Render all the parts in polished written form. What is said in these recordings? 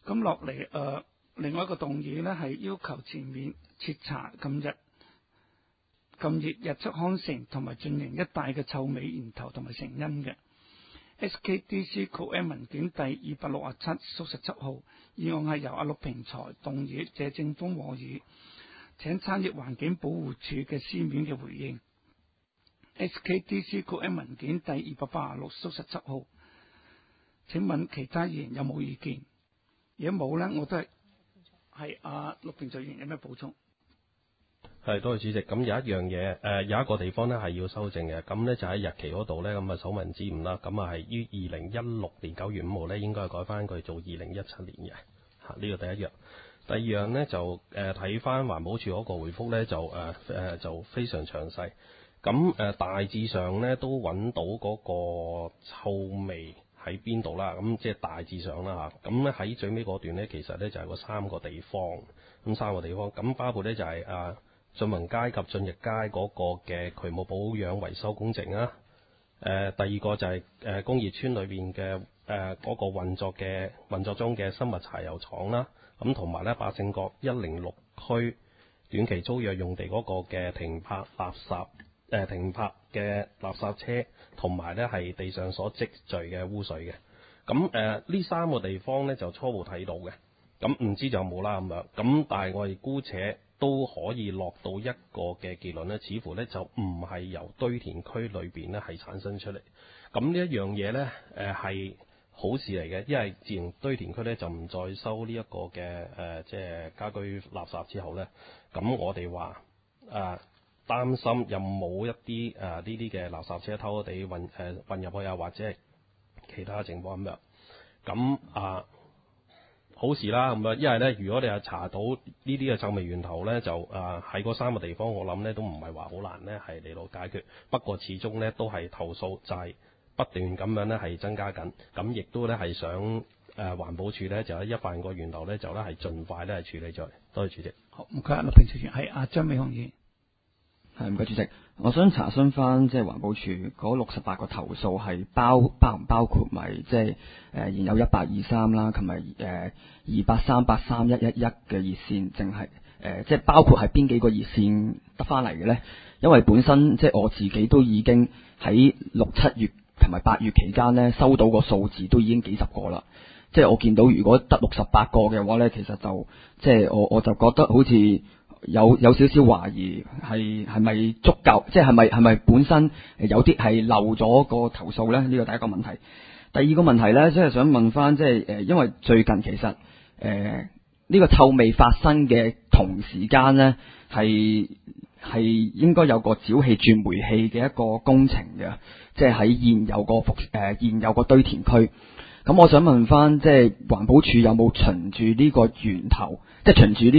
咁落嚟另外一個動議呢，係要求全面徹查近日日出康城同埋駿盈一帶嘅臭味源頭同埋成因嘅。SKDC QM 文件第267/17號議案係由阿陸平才動議，謝正鋒和議，請產業環境保護署嘅書面嘅回應。SKDC QM 文件第286/17號，請問其他議員有冇意見？如果冇呢，我都係阿陸平才議員有咩補充？ 係，多謝主席。咁有一樣嘢，有一個地方呢係要修正嘅。咁呢就喺日期嗰度呢，咁啊手民之誤啦。咁啊係於2016年9月5號呢，應該係改翻佢做2017年嘅。呢個第一樣。第二樣呢，就睇翻環保署嗰個回覆呢，就非常詳細。咁大致上呢，都揾到嗰個臭味喺邊度啦。咁即係大致上啦嚇。咁咧喺最尾嗰段呢，其實呢就係個三個地方。咁三個地方，咁包括呢就係駿宏街及駿逸街嗰個嘅渠務保養維修工程啊。第二個就係工業村裏邊嘅嗰個運作中嘅生物柴油廠啦。咁同埋咧百勝角106區短期租約用地嗰個嘅停泊嘅垃圾車，同埋咧係地上所積聚嘅污水嘅。咁呢三個地方咧就初步睇到嘅。咁唔知就冇啦咁樣。咁但係我哋姑且都可以落到一個嘅結論咧，似乎咧就唔係由堆填區裏邊咧係產生出嚟。咁呢一樣嘢咧係好事嚟嘅，因為自然堆填區咧就唔再收呢一個嘅即係家居垃圾之後咧，咁我哋話擔心有冇一啲呢啲嘅垃圾車偷偷地運入去啊，或者係其他情況咁樣。咁好事啦咁樣，因為咧如果你係查到呢啲嘅臭味源頭咧，就喺嗰三個地方，我諗咧都唔係話好難咧係嚟到解決。不過始終咧都係投訴就係不斷咁樣咧係增加緊，咁亦都咧係想環保署咧就一發現個源頭咧就咧係盡快咧係處理咗。多謝主席。 好，唔該，陸平才議員係阿張美雄議員。 係，唔該主席，我想查詢翻即係環保署嗰68個投訴係包唔包括埋即係現有1823啦，同埋283831111嘅熱線，淨係即係包括係邊幾個熱線得翻嚟嘅咧？因為本身即係我自己都已經喺6、7月同埋8月期間咧收到個數字都已經幾十個啦。即係我見到如果得68個嘅話咧，其實就即係我就覺得好似有少少懷疑係咪足夠，即係係咪本身有啲係漏咗個投訴咧？呢個第一個問題。第二個問題咧，即係想問翻即係因為最近其實呢個臭味發生嘅同時間咧，係應該有個沼氣轉煤氣嘅一個工程嘅，即係喺現有個堆填區。咁我想問翻，即係環保署有冇循住呢個源頭，即係循住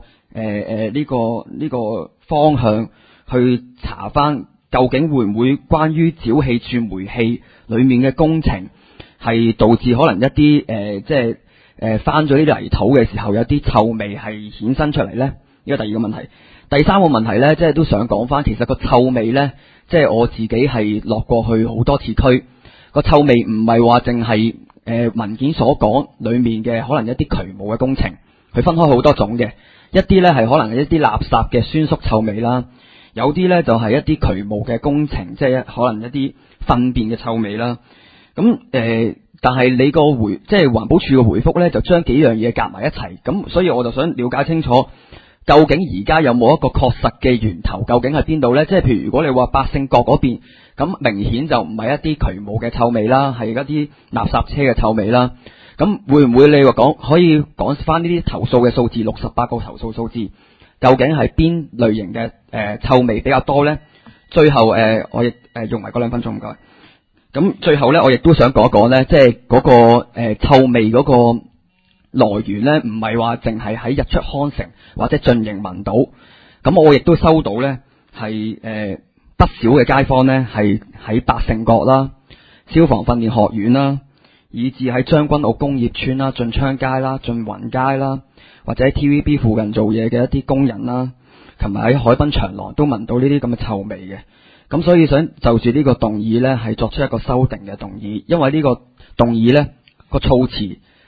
呢個方向去查翻，究竟會唔會關於沼氣轉煤氣裏面嘅工程係導致可能一啲即係翻咗呢啲泥土嘅時候有啲臭味係衍生出嚟咧？呢個第二個問題。第三個問題咧，即係都想講翻，其實個臭味咧，即係我自己係落過去好多次區，個臭味唔係話淨係文件所講裏面嘅可能一啲渠務嘅工程，佢分開好多種嘅，一啲咧係可能係一啲垃圾嘅酸縮臭味啦，有啲咧就係一啲渠務嘅工程，即係可能一啲糞便嘅臭味啦。咁但係你個即係環保署嘅回覆咧，就將幾樣嘢夾埋一齊，咁所以我就想了解清楚，究竟而家有冇一個確實嘅源頭，究竟係邊度咧？即係譬如如果你話百勝角嗰邊，咁明顯就唔係一啲渠務嘅臭味啦，係一啲垃圾車嘅臭味啦。咁會唔會你話可以講翻呢啲投訴嘅數字，68個投訴數字，究竟係邊類型嘅臭味比較多咧？最後我亦用埋嗰2分鐘，唔該。咁最後咧，我亦都想講一講咧，即係嗰個臭味嗰個來源咧，唔係話淨係喺日出康城或者駿盈聞到。咁我亦都收到咧，係不少嘅街坊咧，係喺百勝角啦、消防訓練學院啦，以至喺將軍澳工業村啦、駿昌街啦、駿雲街啦，或者喺 TVB 附近做嘢嘅一啲工人啦，同埋喺海濱長廊都聞到呢啲咁嘅臭味嘅。咁所以想就住呢個動議咧，係作出一個修訂嘅動議，因為呢個動議咧個措辭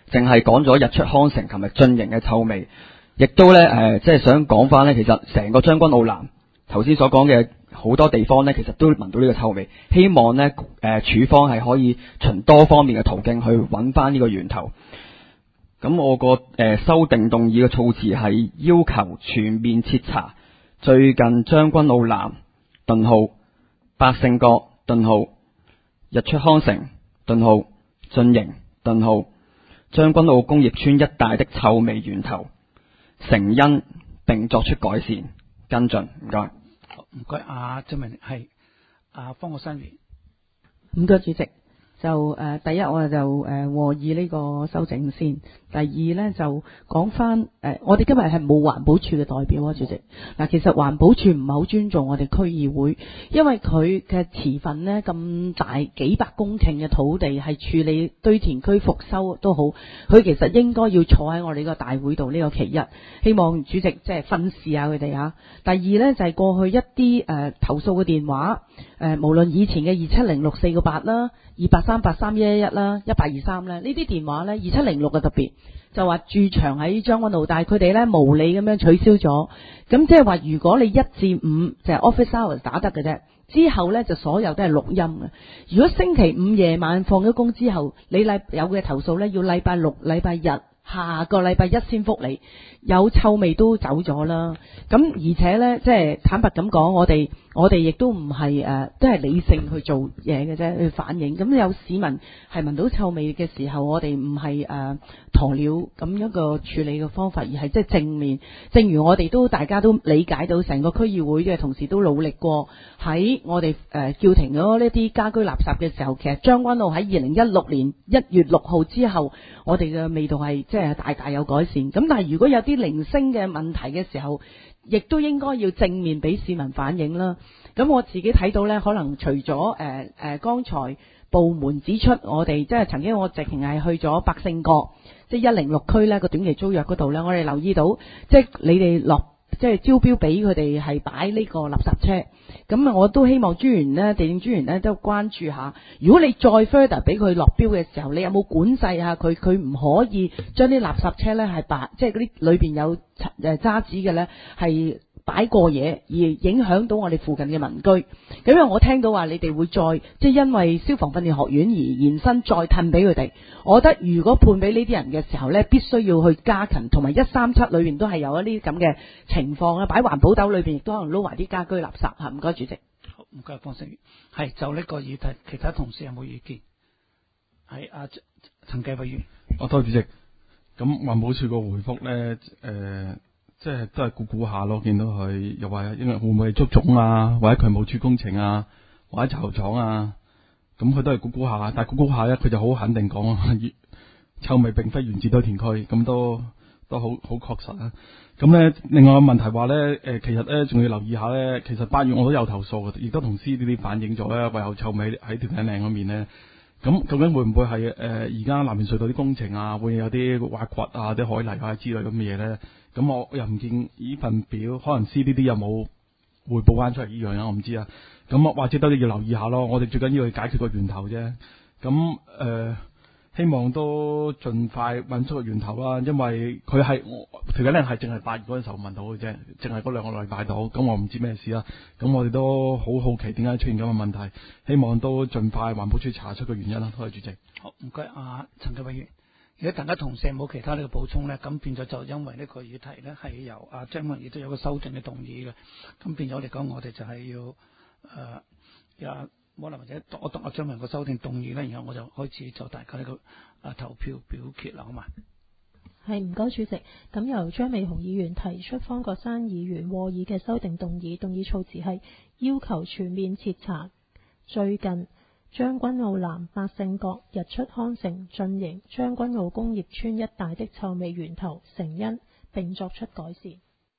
淨係講咗日出康城同埋進營嘅臭味，亦都咧即係想講翻咧，其實成個將軍澳南頭先所講嘅好多地方咧，其實都聞到呢個臭味。希望咧處方係可以循多方面嘅途徑去揾翻呢個源頭。咁我個修訂動議嘅措辭係要求全面徹查最近將軍澳南百勝角日出康城進營將軍澳工業村一帶的臭味源頭成因，並作出改善跟進。唔該。 唔該，張明係方國珊議員。 唔該，主席。就第一我就和議呢個修正先。第二呢，就講翻我哋今日係冇環保署嘅代表啊，主席。嗱，其實環保署唔係好尊重我哋區議會，因為佢嘅持份呢咁大幾百公頃嘅土地係處理堆填區復修都好，佢其實應該要坐喺我哋個大會度呢個其一。希望主席即係訓示下佢哋嚇。第二呢，就係過去一啲投訴嘅電話，無論以前嘅270648啦、28383111啦、1823咧，呢啲電話呢2706嘅特別就話駐場喺將軍澳，但係佢哋呢無理咁樣取消咗。咁即係話如果你1至5就係 office hours 打得嘅啫，之後呢就所有都係錄音嘅。如果星期5夜晚放咗工之後，你有嘅投訴呢，要禮拜六、禮拜日、下個禮拜一先覆你，有臭味都走咗啦。咁而且呢，即係坦白咁講，我哋亦都唔係都係理性去做嘢嘅啫，去反映。咁有市民係聞到臭味嘅時候，我哋唔係鴕鳥咁一個處理嘅方法，而係即係正面。正如我哋大家都理解到，成個區議會嘅同事都努力過，喺我哋叫停咗呢啲家居垃圾嘅時候，其實將軍澳喺2016年1月6號之後，我哋嘅味道係即係大大有改善。咁但係如果有啲零星嘅問題嘅時候，亦都應該要正面俾市民反映啦。咁我自己睇到呢，可能除咗剛才部門指出，我哋即係曾經我直情係去咗百勝角，即係106區呢個短期租約嗰度呢，我哋留意到，即係你哋即係招標俾佢哋係擺呢個垃圾車。咁我都希望地政專員呢都關注下，如果你再 further 俾佢落標嘅時候，你有冇管制下佢唔可以將啲垃圾車呢係即係嗰啲裏邊有渣子嘅呢係擺過夜，而影響到我哋附近嘅民居。咁因為我聽到話你哋會再即係因為消防訓練學院而延伸再褪俾佢哋，我覺得如果判俾呢啲人嘅時候呢，必須要去加強，同埋137裏邊都係有一啲咁嘅情況啦，擺環保斗裏邊亦都可能撈埋啲家居垃圾嚇。唔該，主席。 好，唔該，方成員。係就呢個議題，其他同事有冇意見？係陳繼偉議員。 多謝主席。咁環保署個回覆呢，即係都係估下咯，見到佢又話因為會唔會係竹種啊，或者渠務署工程啊，或者柴油廠啊，咁佢都係估下，但係估下咧，佢就好肯定講臭味並非源自堆填區，咁都好確實啊。咁咧，另外個問題話咧，其實咧仲要留意下咧，其實8月我都有投訴嘅，亦都同 CDD 反映咗咧，話有臭味喺條頸嶺嗰面咧。咁究竟會唔會係而家南面隧道啲工程啊，會有啲挖掘啊、啲海泥啊之類咁嘅嘢咧？咁我又唔見呢份表，可能 CDD 有冇匯報翻出嚟呢樣嘢，我唔知啊。咁或者都要留意下咯。我哋最緊要去解決個源頭啫。咁希望都盡快揾出個源頭啦。因為佢係條頸嶺係淨係8月嗰陣時候問到嘅啫，淨係嗰2個禮拜到。咁我唔知咩事啦。咁我哋都好好奇點解出現咁嘅問題。希望都盡快環保署查出個原因啦。多謝主席。 好，唔該，陳繼偉議員。如果大家同事冇其他呢個補充呢，咁變咗就因為呢個議題呢係由張文義都有個修正嘅動議嘅，咁變咗嚟講，我哋就係要可能或者我讀張文個修正動議呢，然後我就開始就大家呢個投票表決啦，好嘛？ 係，唔該主席。咁由張美雄議員提出方國珊議員和議嘅修訂動議，動議措辭係要求全面徹查最近將軍澳南、百勝角、日出康城、進營、將軍澳工業村一帶的臭味源頭成因，並作出改善。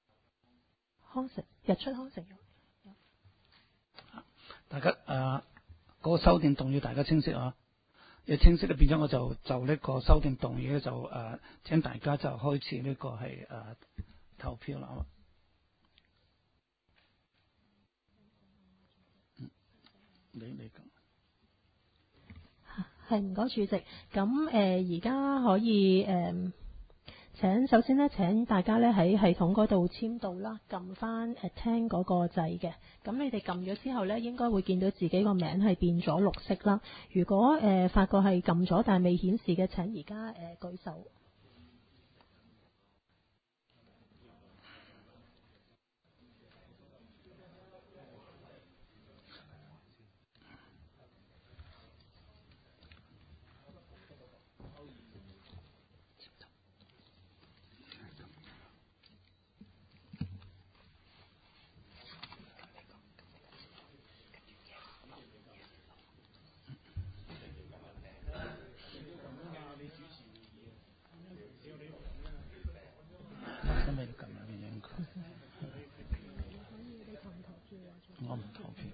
日出康城大家嗰個修訂動議大家清晰啊？要清晰咧，變咗我就呢個修訂動議咧，就請大家就開始呢個係投票啦。你係唔該主席。咁而家可以首先咧請大家咧喺系統嗰度簽到啦，撳翻聽嗰個掣嘅。咁你哋撳咗之後咧，應該會見到自己個名係變咗綠色啦。如果發覺係撳咗但係未顯示嘅，請而家舉手。 我唔投票。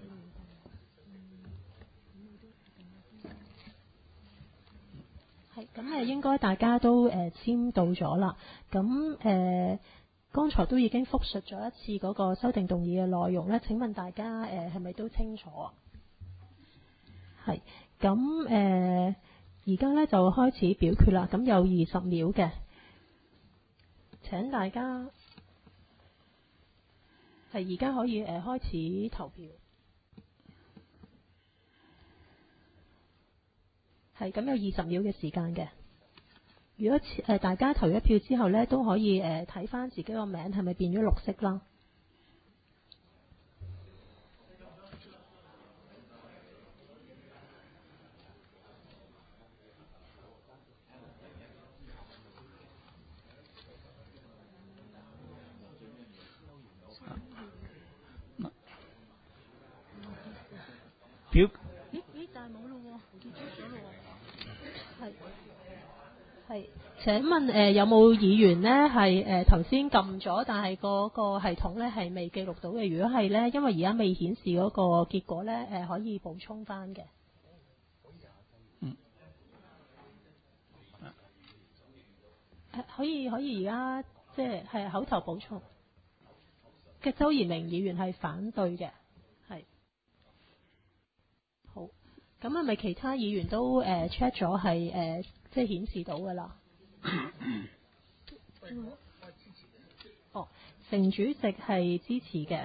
係咁應該大家都簽到咗啦。咁剛才都已經複述咗一次嗰個修訂動議嘅內容咧。請問大家係咪都清楚啊？係。咁而家咧就開始表決啦。咁有20秒嘅，請大家係而家可以開始投票。係咁有20秒嘅時間嘅。如果大家投一票之後咧，都可以睇翻自己個名係咪變咗綠色啦。 表但係冇咯喎，結束咗咯喎。係。請問有冇議員呢係頭先撳咗，但係嗰個系統咧係未記錄到嘅？如果係咧，因為而家未顯示嗰個結果咧，可以補充翻嘅。可以而家即係口頭補充嘅。周延明議員係反對嘅。係。好。咁係咪其他議員都check 咗係即係顯示到㗎啦？哦，成主席係支持嘅。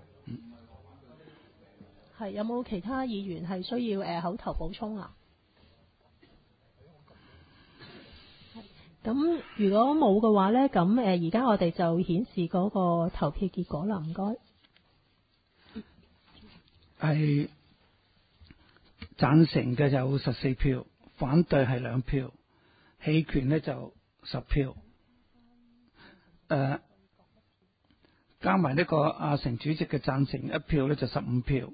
係。有冇其他議員係需要口頭補充啊？咁如果冇嘅話咧，咁而家我哋就顯示嗰個投票結果啦。唔該。 係贊成嘅有14票，反對係2票，棄權呢就10票。加埋呢個阿成主席嘅贊成1票呢就15票，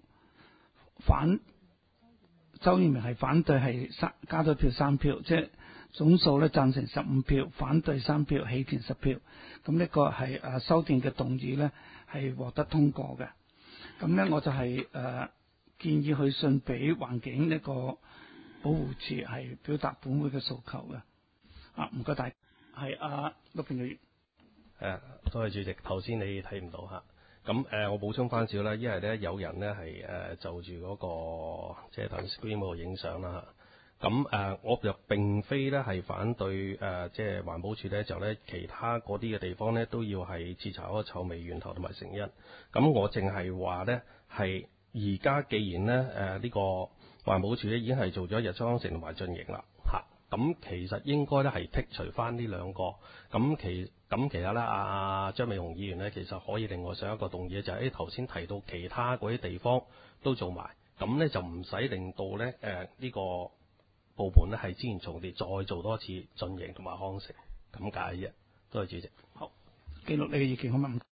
周延明係反對係加咗票3票，即係總數咧贊成15票，反對3票，棄權10票。咁呢個係修訂嘅動議呢係獲得通過嘅。咁呢我就係建議去信俾環境呢個保護處，係表達本會嘅訴求嘅。唔該大，係陸平議員。 多謝主席。頭先你睇唔到嚇，咁我補充翻少啦，因為咧有人咧係就住嗰個即係頭先 screen 嗰度影相啦嚇。咁我就並非咧係反對即係環保署咧就咧其他嗰啲嘅地方咧都要係徹查嗰個臭味源頭同埋成因。咁我淨係話咧係而家既然咧呢個環保署咧已經係做咗日出康城同埋進營啦嚇。咁其實應該咧係剔除翻呢兩個。咁其實咧，張美雄議員咧，其實可以另外上一個動議就係頭先提到其他嗰啲地方都做埋，咁咧就唔使令到咧呢個部門咧係資源重疊，再做多次進營同埋康城咁解啫。多謝主席。 好，記錄你嘅意見好嗎？